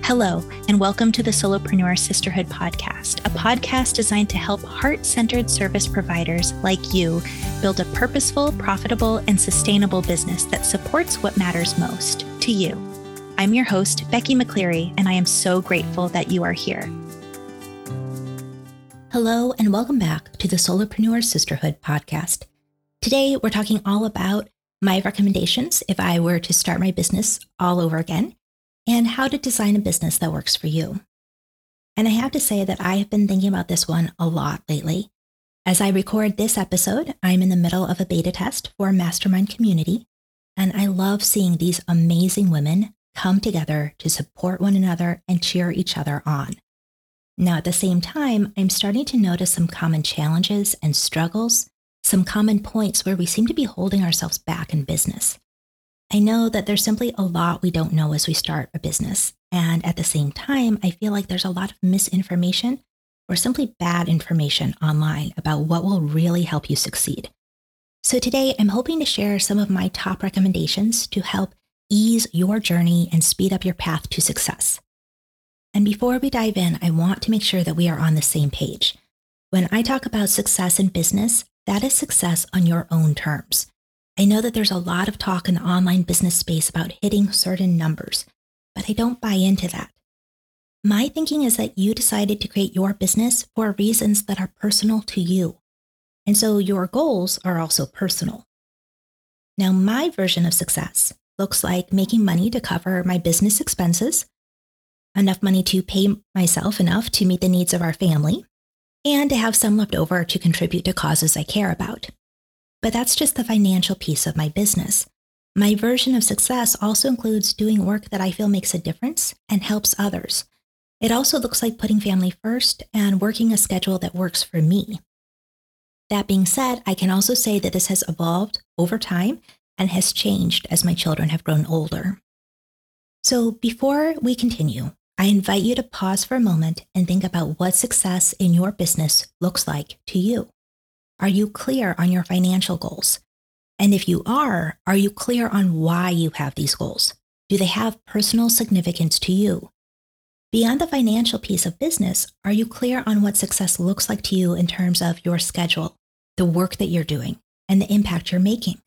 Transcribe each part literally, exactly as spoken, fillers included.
Hello, and welcome to the Solopreneur Sisterhood podcast, a podcast designed to help heart-centered service providers like you build a purposeful, profitable, and sustainable business that supports what matters most to you. I'm your host, Becky McCleary, and I am so grateful that you are here. Hello, and welcome back to the Solopreneur Sisterhood podcast. Today, we're talking all about my recommendations if I were to start my business all over again, and how to design a business that works for you. And I have to say that I have been thinking about this one a lot lately. As I record this episode, I'm in the middle of a beta test for a mastermind community, and I love seeing these amazing women come together to support one another and cheer each other on. Now, at the same time, I'm starting to notice some common challenges and struggles, some common points where we seem to be holding ourselves back in business. I know that there's simply a lot we don't know as we start a business. And at the same time, I feel like there's a lot of misinformation or simply bad information online about what will really help you succeed. So today, I'm hoping to share some of my top recommendations to help ease your journey and speed up your path to success. And before we dive in, I want to make sure that we are on the same page. When I talk about success in business, that is success on your own terms. I know that there's a lot of talk in the online business space about hitting certain numbers, but I don't buy into that. My thinking is that you decided to create your business for reasons that are personal to you. And so your goals are also personal. Now, my version of success looks like making money to cover my business expenses, enough money to pay myself enough to meet the needs of our family, and to have some left over to contribute to causes I care about. But that's just the financial piece of my business. My version of success also includes doing work that I feel makes a difference and helps others. It also looks like putting family first and working a schedule that works for me. That being said, I can also say that this has evolved over time and has changed as my children have grown older. So before we continue, I invite you to pause for a moment and think about what success in your business looks like to you. Are you clear on your financial goals? And if you are, are you clear on why you have these goals? Do they have personal significance to you? Beyond the financial piece of business, are you clear on what success looks like to you in terms of your schedule, the work that you're doing, and the impact you're making?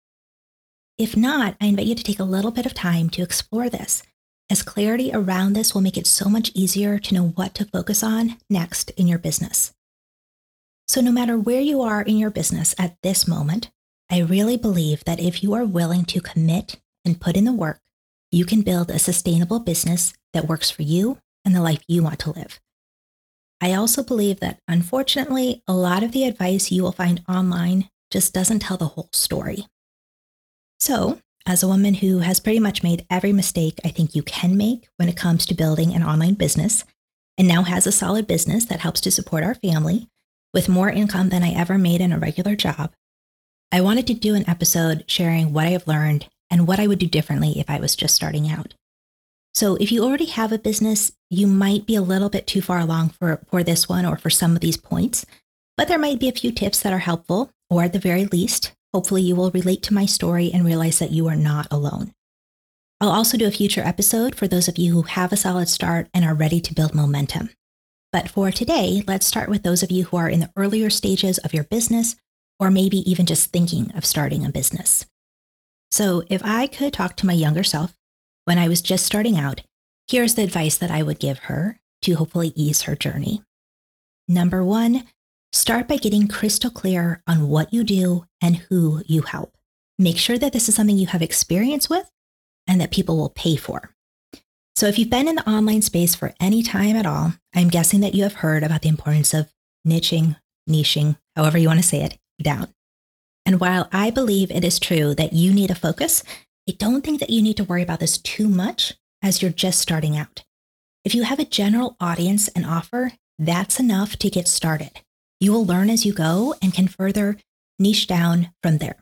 If not, I invite you to take a little bit of time to explore this, as clarity around this will make it so much easier to know what to focus on next in your business. So no matter where you are in your business at this moment, I really believe that if you are willing to commit and put in the work, you can build a sustainable business that works for you and the life you want to live. I also believe that, unfortunately, a lot of the advice you will find online just doesn't tell the whole story. So, as a woman who has pretty much made every mistake I think you can make when it comes to building an online business, and now has a solid business that helps to support our family, with more income than I ever made in a regular job, I wanted to do an episode sharing what I have learned and what I would do differently if I was just starting out. So if you already have a business, you might be a little bit too far along for, for this one or for some of these points, but there might be a few tips that are helpful, or at the very least, hopefully you will relate to my story and realize that you are not alone. I'll also do a future episode for those of you who have a solid start and are ready to build momentum. But for today, let's start with those of you who are in the earlier stages of your business, or maybe even just thinking of starting a business. So if I could talk to my younger self when I was just starting out, here's the advice that I would give her to hopefully ease her journey. Number one, start by getting crystal clear on what you do and who you help. Make sure that this is something you have experience with and that people will pay for. So if you've been in the online space for any time at all, I'm guessing that you have heard about the importance of niching, niching, however you want to say it, down. And while I believe it is true that you need a focus, I don't think that you need to worry about this too much as you're just starting out. If you have a general audience and offer, that's enough to get started. You will learn as you go and can further niche down from there.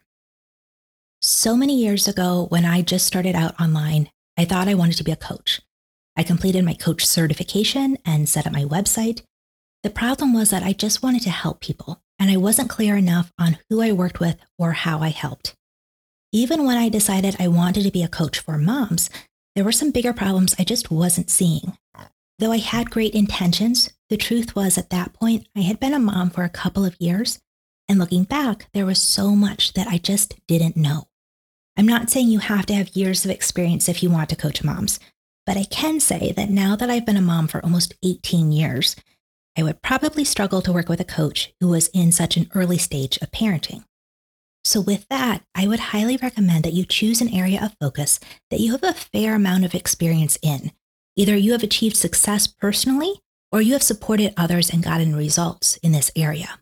So many years ago, when I just started out online, I thought I wanted to be a coach. I completed my coach certification and set up my website. The problem was that I just wanted to help people, and I wasn't clear enough on who I worked with or how I helped. Even when I decided I wanted to be a coach for moms, there were some bigger problems I just wasn't seeing. Though I had great intentions, the truth was at that point, I had been a mom for a couple of years, and looking back, there was so much that I just didn't know. I'm not saying you have to have years of experience if you want to coach moms, but I can say that now that I've been a mom for almost eighteen years, I would probably struggle to work with a coach who was in such an early stage of parenting. So with that, I would highly recommend that you choose an area of focus that you have a fair amount of experience in. Either you have achieved success personally, or you have supported others and gotten results in this area.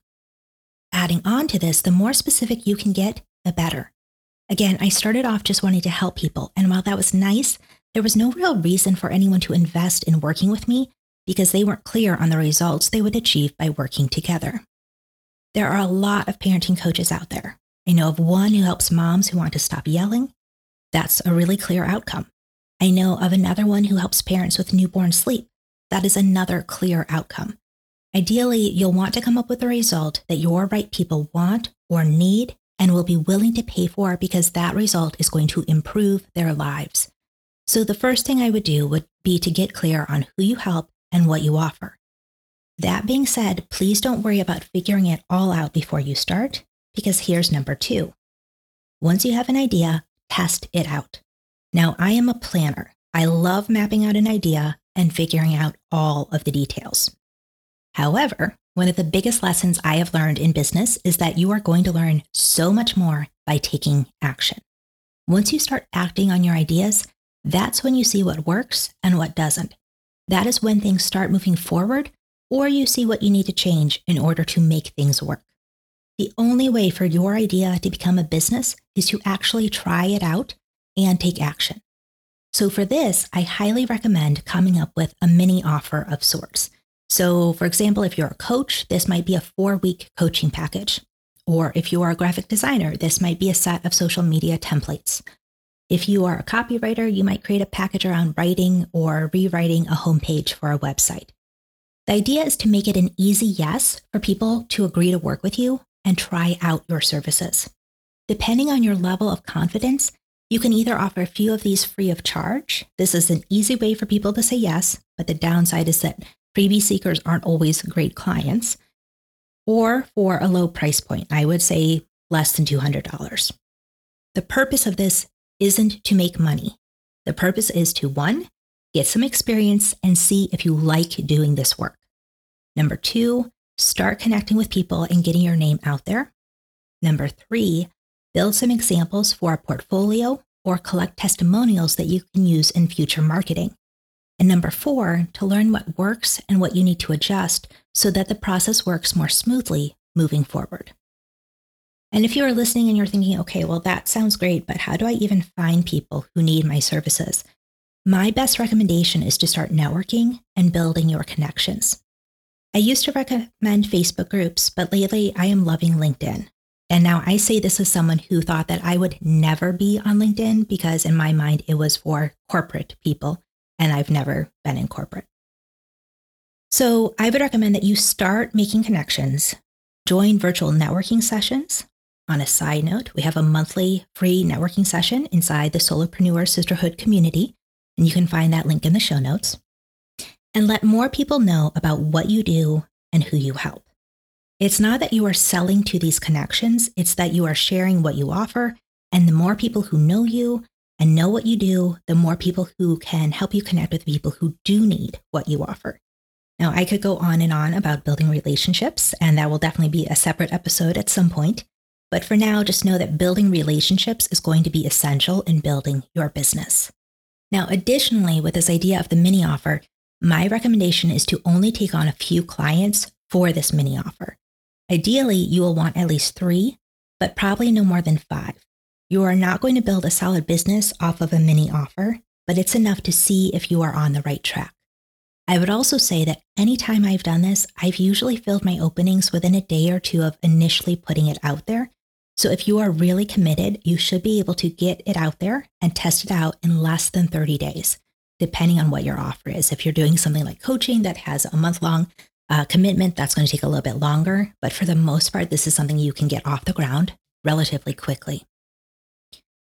Adding on to this, the more specific you can get, the better. Again, I started off just wanting to help people, and while that was nice, there was no real reason for anyone to invest in working with me because they weren't clear on the results they would achieve by working together. There are a lot of parenting coaches out there. I know of one who helps moms who want to stop yelling. That's a really clear outcome. I know of another one who helps parents with newborn sleep. That is another clear outcome. Ideally, you'll want to come up with a result that your right people want or need and will be willing to pay for because that result is going to improve their lives. So the first thing I would do would be to get clear on who you help and what you offer. That being said, please don't worry about figuring it all out before you start, because here's number two. Once you have an idea, test it out. Now, I am a planner. I love mapping out an idea and figuring out all of the details. However, one of the biggest lessons I have learned in business is that you are going to learn so much more by taking action. Once you start acting on your ideas, that's when you see what works and what doesn't. That is when things start moving forward, or you see what you need to change in order to make things work. The only way for your idea to become a business is to actually try it out and take action. So for this, I highly recommend coming up with a mini offer of sorts. So for example, if you're a coach, this might be a four-week coaching package. Or if you are a graphic designer, this might be a set of social media templates. If you are a copywriter, you might create a package around writing or rewriting a homepage for a website. The idea is to make it an easy yes for people to agree to work with you and try out your services. Depending on your level of confidence, you can either offer a few of these free of charge. This is an easy way for people to say yes, but the downside is that freebie seekers aren't always great clients. Or for a low price point, I would say less than two hundred dollars. The purpose of this isn't to make money. The purpose is to, one, get some experience and see if you like doing this work. Number two, start connecting with people and getting your name out there. Number three, build some examples for a portfolio or collect testimonials that you can use in future marketing. And number four, to learn what works and what you need to adjust so that the process works more smoothly moving forward. And if you are listening and you're thinking, okay, well, that sounds great, but how do I even find people who need my services? My best recommendation is to start networking and building your connections. I used to recommend Facebook groups, but lately I am loving LinkedIn. And now I say this as someone who thought that I would never be on LinkedIn because in my mind it was for corporate people, and I've never been in corporate. So I would recommend that you start making connections, join virtual networking sessions. On a side note, we have a monthly free networking session inside the Solopreneur Sisterhood community, and you can find that link in the show notes. And let more people know about what you do and who you help. It's not that you are selling to these connections, it's that you are sharing what you offer, and the more people who know you and know what you do, the more people who can help you connect with people who do need what you offer. Now, I could go on and on about building relationships, and that will definitely be a separate episode at some point. But for now, just know that building relationships is going to be essential in building your business. Now, additionally, with this idea of the mini offer, my recommendation is to only take on a few clients for this mini offer. Ideally, you will want at least three, but probably no more than five. You are not going to build a solid business off of a mini offer, but it's enough to see if you are on the right track. I would also say that anytime I've done this, I've usually filled my openings within a day or two of initially putting it out there. So if you are really committed, you should be able to get it out there and test it out in less than thirty days, depending on what your offer is. If you're doing something like coaching that has a month-long uh, commitment, that's going to take a little bit longer. But for the most part, this is something you can get off the ground relatively quickly.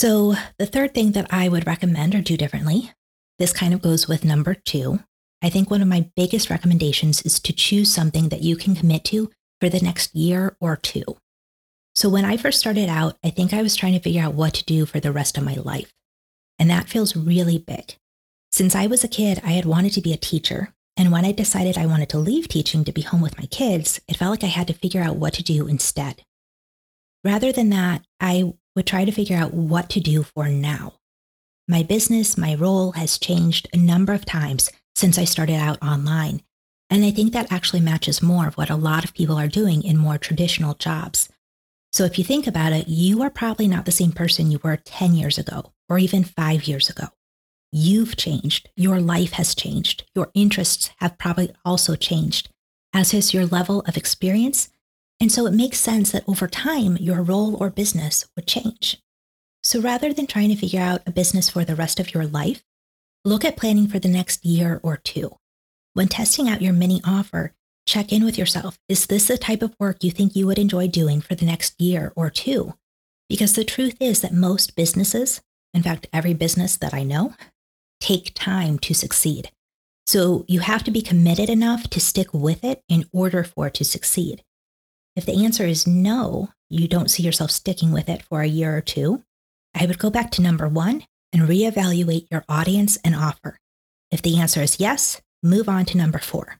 So the third thing that I would recommend or do differently, this kind of goes with number two. I think one of my biggest recommendations is to choose something that you can commit to for the next year or two. So when I first started out, I think I was trying to figure out what to do for the rest of my life. And that feels really big. Since I was a kid, I had wanted to be a teacher. And when I decided I wanted to leave teaching to be home with my kids, it felt like I had to figure out what to do instead. Rather than that, I would try to figure out what to do for now. My business, my role has changed a number of times since I started out online. And I think that actually matches more of what a lot of people are doing in more traditional jobs. So if you think about it, you are probably not the same person you were ten years ago or even five years ago. You've changed. Your life has changed. Your interests have probably also changed, as has your level of experience. And so it makes sense that over time, your role or business would change. So rather than trying to figure out a business for the rest of your life, look at planning for the next year or two. When testing out your mini offer, check in with yourself. Is this the type of work you think you would enjoy doing for the next year or two? Because the truth is that most businesses, in fact, every business that I know, take time to succeed. So you have to be committed enough to stick with it in order for it to succeed. If the answer is no, you don't see yourself sticking with it for a year or two, I would go back to number one and reevaluate your audience and offer. If the answer is yes, move on to number four.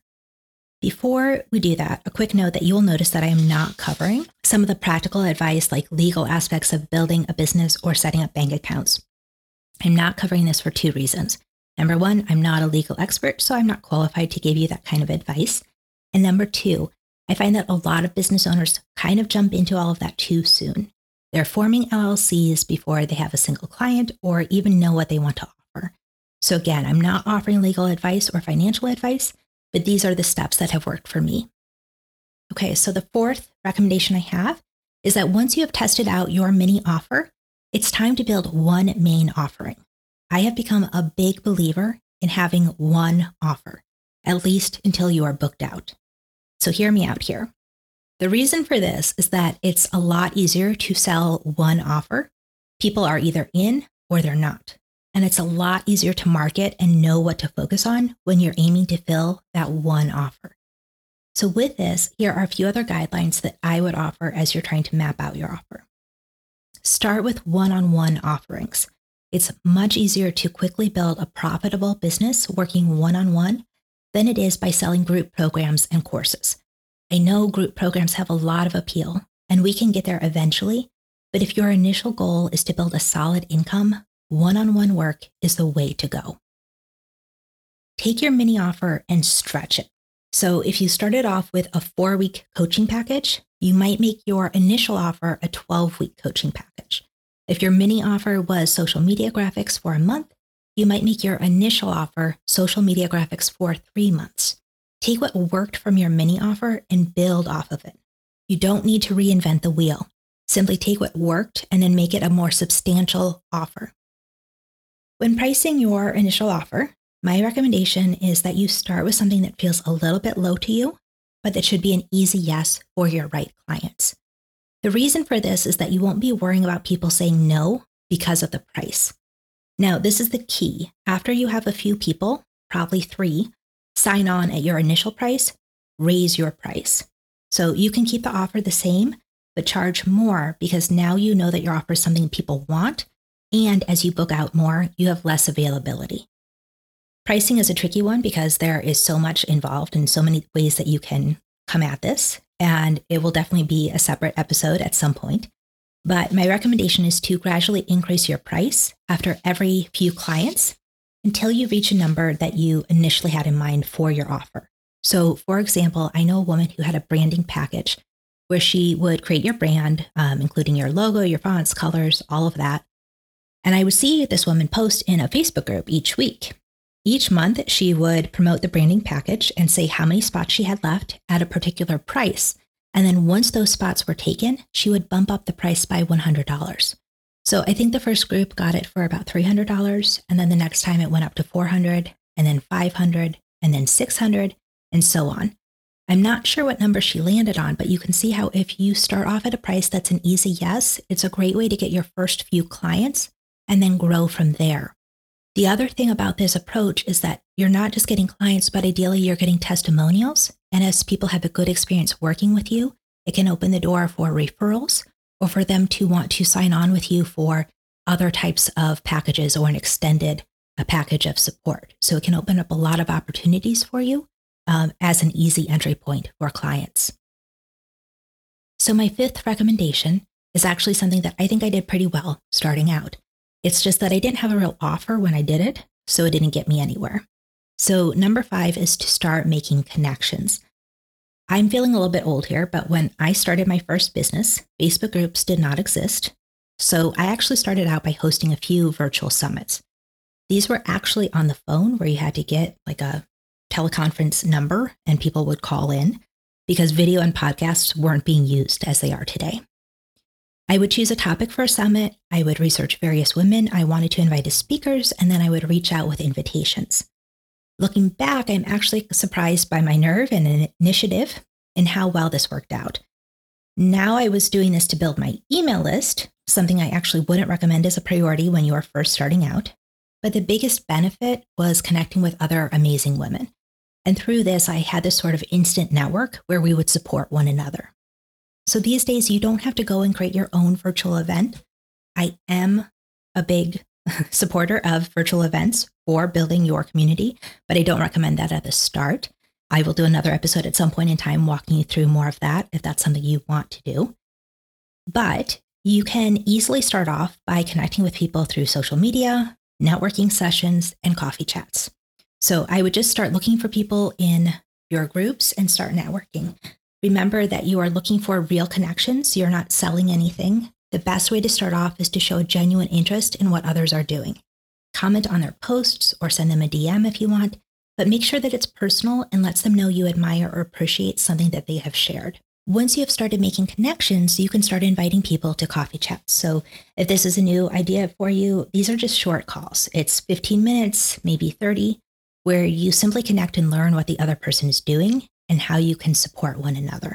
Before we do that, a quick note that you will notice that I am not covering some of the practical advice like legal aspects of building a business or setting up bank accounts. I'm not covering this for two reasons. Number one, I'm not a legal expert, so I'm not qualified to give you that kind of advice. And number two, I find that a lot of business owners kind of jump into all of that too soon. They're forming L L Cs before they have a single client or even know what they want to offer. So again, I'm not offering legal advice or financial advice, but these are the steps that have worked for me. Okay, so the fourth recommendation I have is that once you have tested out your mini offer, it's time to build one main offering. I have become a big believer in having one offer, at least until you are booked out. So hear me out here. The reason for this is that it's a lot easier to sell one offer. People are either in or they're not. And it's a lot easier to market and know what to focus on when you're aiming to fill that one offer. So with this, here are a few other guidelines that I would offer as you're trying to map out your offer. Start with one-on-one offerings. It's much easier to quickly build a profitable business working one-on-one than it is by selling group programs and courses. I know group programs have a lot of appeal, and we can get there eventually, but if your initial goal is to build a solid income, one-on-one work is the way to go. Take your mini offer and stretch it. So if you started off with a four-week coaching package, you might make your initial offer a twelve-week coaching package. If your mini offer was social media graphics for a month, you might make your initial offer social media graphics for three months. Take what worked from your mini offer and build off of it. You don't need to reinvent the wheel. Simply take what worked and then make it a more substantial offer. When pricing your initial offer, my recommendation is that you start with something that feels a little bit low to you, but that should be an easy yes for your right clients. The reason for this is that you won't be worrying about people saying no because of the price. Now, this is the key. After you have a few people, probably three, sign on at your initial price, raise your price. So you can keep the offer the same, but charge more because now you know that your offer is something people want. And as you book out more, you have less availability. Pricing is a tricky one because there is so much involved and so many ways that you can come at this. And it will definitely be a separate episode at some point. But my recommendation is to gradually increase your price after every few clients until you reach a number that you initially had in mind for your offer. So for example, I know a woman who had a branding package where she would create your brand, um, including your logo, your fonts, colors, all of that. And I would see this woman post in a Facebook group each week. Each month, she would promote the branding package and say how many spots she had left at a particular price. And then once those spots were taken, she would bump up the price by one hundred dollars. So I think the first group got it for about three hundred dollars. And then the next time it went up to four hundred dollars, and then five hundred dollars, and then six hundred dollars, and so on. I'm not sure what number she landed on, but you can see how if you start off at a price that's an easy yes, it's a great way to get your first few clients and then grow from there. The other thing about this approach is that you're not just getting clients, but ideally you're getting testimonials. And as people have a good experience working with you, it can open the door for referrals or for them to want to sign on with you for other types of packages or an extended a package of support. So it can open up a lot of opportunities for you um, as an easy entry point for clients. So my fifth recommendation is actually something that I think I did pretty well starting out. It's just that I didn't have a real offer when I did it, so it didn't get me anywhere. So number five is to start making connections. I'm feeling a little bit old here, but when I started my first business, Facebook groups did not exist. So I actually started out by hosting a few virtual summits. These were actually on the phone where you had to get like a teleconference number and people would call in because video and podcasts weren't being used as they are today. I would choose a topic for a summit. I would research various women I wanted to invite as speakers, and then I would reach out with invitations. Looking back, I'm actually surprised by my nerve and initiative and how well this worked out. Now I was doing this to build my email list, something I actually wouldn't recommend as a priority when you are first starting out. But the biggest benefit was connecting with other amazing women. And through this, I had this sort of instant network where we would support one another. So these days, you don't have to go and create your own virtual event. I am a big supporter of virtual events for building your community, but I don't recommend that at the start. I will do another episode at some point in time walking you through more of that if that's something you want to do. But you can easily start off by connecting with people through social media, networking sessions, and coffee chats. So I would just start looking for people in your groups and start networking. Remember that you are looking for real connections. You're not selling anything. The best way to start off is to show a genuine interest in what others are doing. Comment on their posts or send them a D M if you want, but make sure that it's personal and lets them know you admire or appreciate something that they have shared. Once you have started making connections, you can start inviting people to coffee chats. So if this is a new idea for you, these are just short calls. It's fifteen minutes, maybe thirty, where you simply connect and learn what the other person is doing and how you can support one another.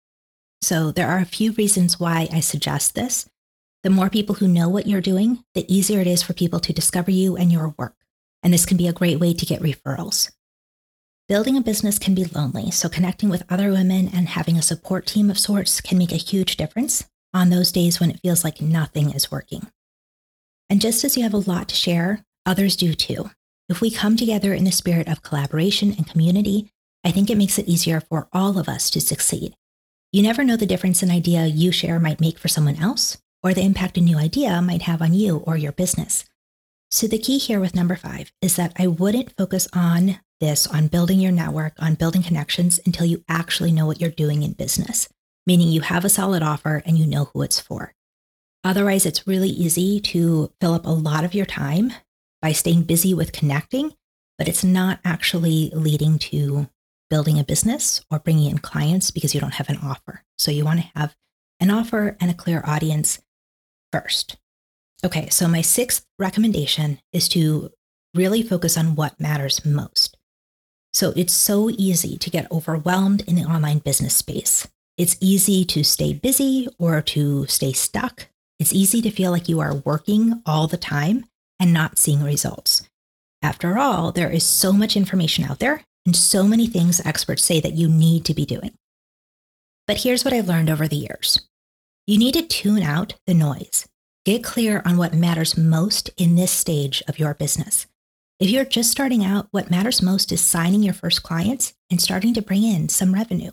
So there are a few reasons why I suggest this. The more people who know what you're doing, the easier it is for people to discover you and your work. And this can be a great way to get referrals. Building a business can be lonely, so connecting with other women and having a support team of sorts can make a huge difference on those days when it feels like nothing is working. And just as you have a lot to share, others do too. If we come together in the spirit of collaboration and community, I think it makes it easier for all of us to succeed. You never know the difference an idea you share might make for someone else, or the impact a new idea might have on you or your business. So the key here with number five is that I wouldn't focus on this, on building your network, on building connections until you actually know what you're doing in business, meaning you have a solid offer and you know who it's for. Otherwise, it's really easy to fill up a lot of your time by staying busy with connecting, but it's not actually leading to building a business or bringing in clients because you don't have an offer. So you want to have an offer and a clear audience first. Okay, so my sixth recommendation is to really focus on what matters most. So it's so easy to get overwhelmed in the online business space. It's easy to stay busy or to stay stuck. It's easy to feel like you are working all the time and not seeing results. After all, there is so much information out there and so many things experts say that you need to be doing. But here's what I've learned over the years. You need to tune out the noise. Get clear on what matters most in this stage of your business. If you're just starting out, what matters most is signing your first clients and starting to bring in some revenue.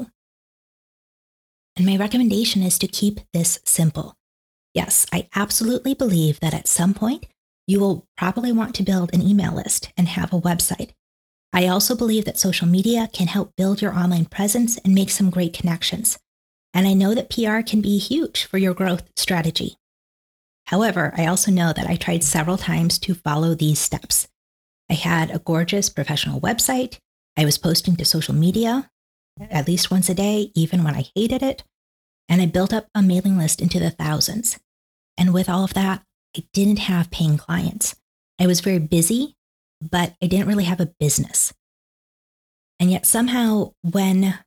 And my recommendation is to keep this simple. Yes, I absolutely believe that at some point, you will probably want to build an email list and have a website. I also believe that social media can help build your online presence and make some great connections. And I know that P R can be huge for your growth strategy. However, I also know that I tried several times to follow these steps. I had a gorgeous professional website. I was posting to social media at least once a day, even when I hated it. And I built up a mailing list into the thousands. And with all of that, I didn't have paying clients. I was very busy, but I didn't really have a business. And yet somehow when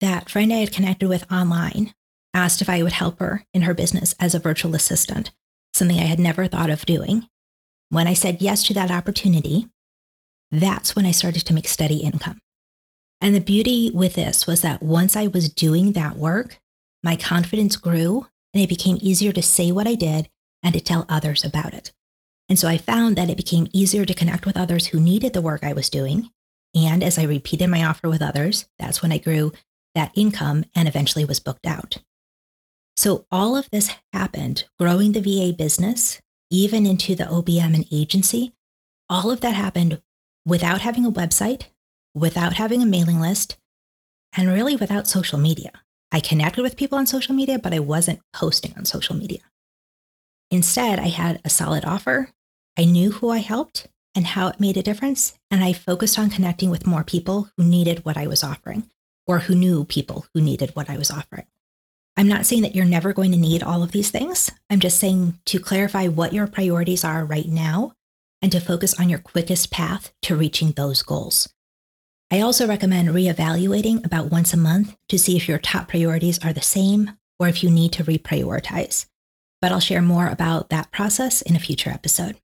that friend I had connected with online asked if I would help her in her business as a virtual assistant, something I had never thought of doing. When I said yes to that opportunity, that's when I started to make steady income. And the beauty with this was that once I was doing that work, my confidence grew and it became easier to say what I did and to tell others about it. And so I found that it became easier to connect with others who needed the work I was doing. And as I repeated my offer with others, that's when I grew that income and eventually was booked out. So all of this happened, growing the V A business, even into the O B M and agency. All of that happened without having a website, without having a mailing list, and really without social media. I connected with people on social media, but I wasn't posting on social media. Instead, I had a solid offer. I knew who I helped and how it made a difference, and I focused on connecting with more people who needed what I was offering, or who knew people who needed what I was offering. I'm not saying that you're never going to need all of these things. I'm just saying to clarify what your priorities are right now and to focus on your quickest path to reaching those goals. I also recommend reevaluating about once a month to see if your top priorities are the same or if you need to reprioritize. But I'll share more about that process in a future episode.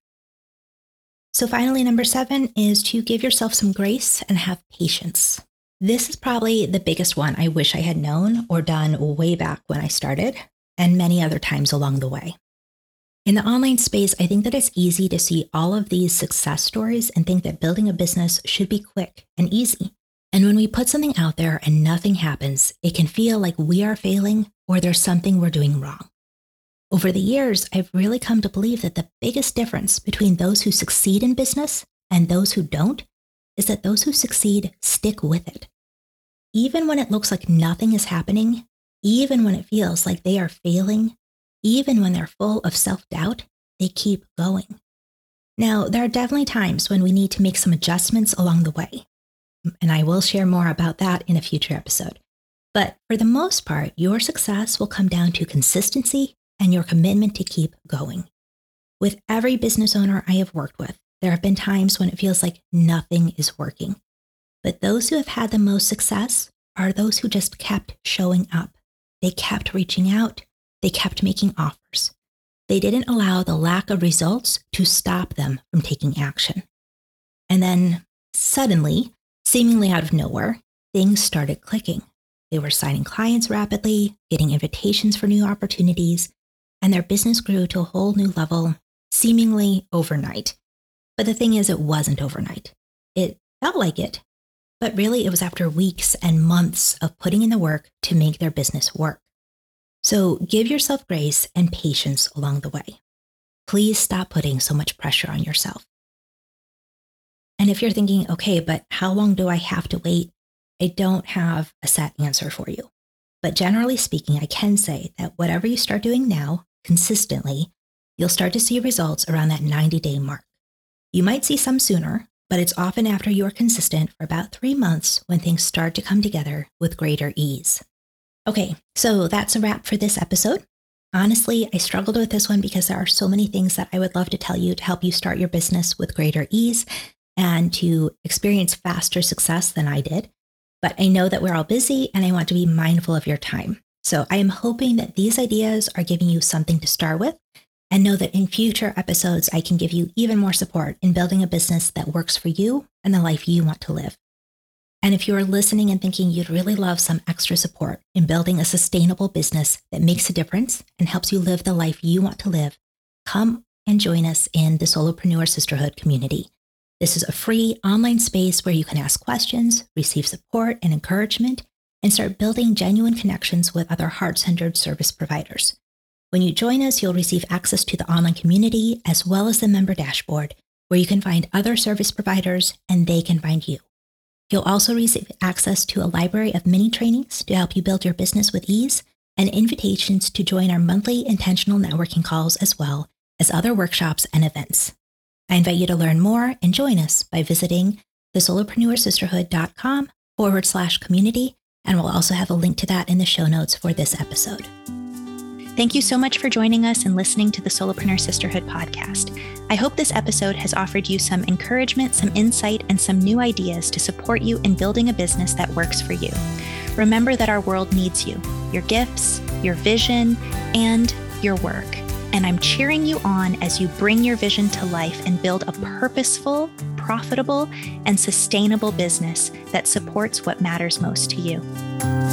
So finally, number seven is to give yourself some grace and have patience. This is probably the biggest one I wish I had known or done way back when I started, and many other times along the way. In the online space, I think that it's easy to see all of these success stories and think that building a business should be quick and easy. And when we put something out there and nothing happens, it can feel like we are failing or there's something we're doing wrong. Over the years, I've really come to believe that the biggest difference between those who succeed in business and those who don't is that those who succeed stick with it. Even when it looks like nothing is happening, even when it feels like they are failing, even when they're full of self-doubt, they keep going. Now, there are definitely times when we need to make some adjustments along the way, and I will share more about that in a future episode. But for the most part, your success will come down to consistency and your commitment to keep going. With every business owner I have worked with, there have been times when it feels like nothing is working. But those who have had the most success are those who just kept showing up. They kept reaching out. They kept making offers. They didn't allow the lack of results to stop them from taking action. And then suddenly, seemingly out of nowhere, things started clicking. They were signing clients rapidly, getting invitations for new opportunities, and their business grew to a whole new level, seemingly overnight. But the thing is, it wasn't overnight. It felt like it, but really it was after weeks and months of putting in the work to make their business work. So give yourself grace and patience along the way. Please stop putting so much pressure on yourself. And if you're thinking, okay, but how long do I have to wait? I don't have a set answer for you. But generally speaking, I can say that whatever you start doing now, consistently, you'll start to see results around that ninety-day mark. You might see some sooner, but it's often after you're consistent for about three months when things start to come together with greater ease. Okay, so that's a wrap for this episode. Honestly, I struggled with this one because there are so many things that I would love to tell you to help you start your business with greater ease and to experience faster success than I did. But I know that we're all busy and I want to be mindful of your time. So I am hoping that these ideas are giving you something to start with, and know that in future episodes, I can give you even more support in building a business that works for you and the life you want to live. And if you are listening and thinking you'd really love some extra support in building a sustainable business that makes a difference and helps you live the life you want to live, come and join us in the Solopreneur Sisterhood community. This is a free online space where you can ask questions, receive support and encouragement, and start building genuine connections with other heart-centered service providers. When you join us, you'll receive access to the online community as well as the member dashboard, where you can find other service providers and they can find you. You'll also receive access to a library of mini trainings to help you build your business with ease, and invitations to join our monthly intentional networking calls, as well as other workshops and events. I invite you to learn more and join us by visiting the solopreneur sisterhood dot com forward slash community, and we'll also have a link to that in the show notes for this episode. Thank you so much for joining us and listening to the Solopreneur Sisterhood podcast. I hope this episode has offered you some encouragement, some insight, and some new ideas to support you in building a business that works for you. remember that our world needs you, your gifts, your vision, and your work. And I'm cheering you on as you bring your vision to life and build a purposeful, profitable, and sustainable business that supports what matters most to you.